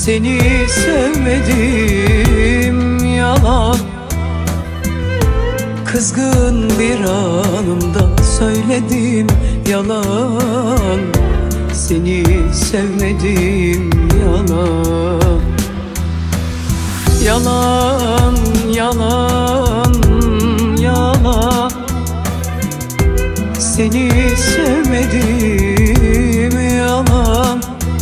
Seni sevmedim yalan. Kızgın bir anımda söyledim yalan. Seni sevmedim yalan. Yalan, yalan, yalan. Seni sevmedim yalan.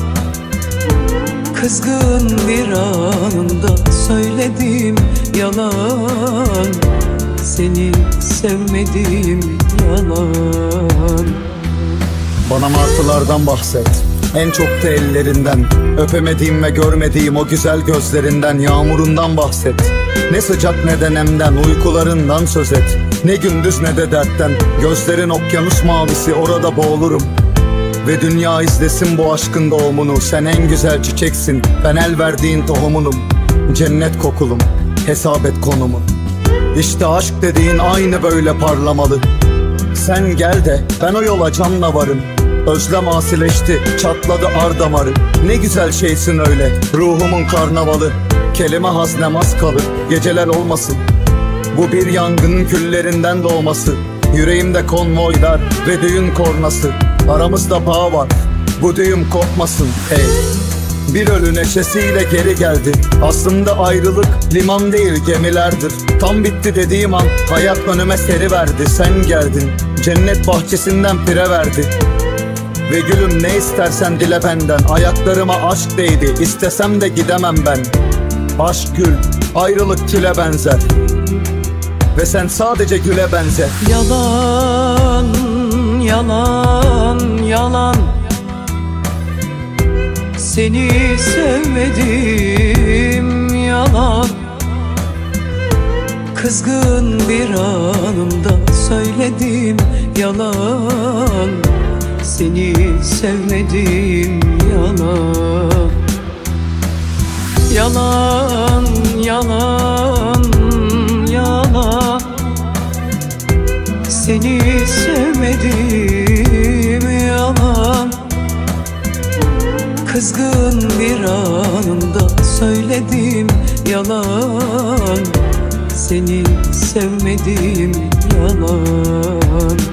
Kızgın bir anımda söyledim yalan. Seni sevmedim yalan. Bana martılardan bahset, en çok da ellerinden. Öpemediğim ve görmediğim o güzel gözlerinden. Yağmurundan bahset, ne sıcak ne de nemden. Uykularından söz et, ne gündüz ne de dertten. Gözlerin okyanus mavisi, orada boğulurum. Ve dünya izlesin bu aşkın doğumunu. Sen en güzel çiçeksin, ben el verdiğin tohumunum. Cennet kokulum, hesap et konumu. İşte aşk dediğin aynı böyle parlamalı. Sen gel de ben o yola canla varım. Özlem asileşti, çatladı ar damarı. Ne güzel şeysin öyle, ruhumun karnavalı. Kelime haznem az kalır, geceler olmasın. Bu bir yangının küllerinden doğması. Yüreğimde konvoylar ve düğün kornası. Aramızda bağ var, bu düğüm kopmasın hey. Bir ölü neşesiyle geri geldi. Aslında ayrılık liman değil gemilerdir. Tam bitti dediğim an hayat önüme seriverdi. Sen geldin, cennet bahçesinden pire verdi. Ve gülüm ne istersen dile benden. Ayaklarıma aşk değdi, istesem de gidemem ben. Aşk gül, ayrılık küle benzer. Ve sen sadece güle benzer. Yalan, yalan, yalan. Seni sevmedim yalan. Kızgın bir anımda söyledim yalan. Seni sevmedim yalan. Yalan, yalan, yalan. Seni sevmedim yalan. Kızgın bir anımda söyledim yalan. Seni sevmedim yalan.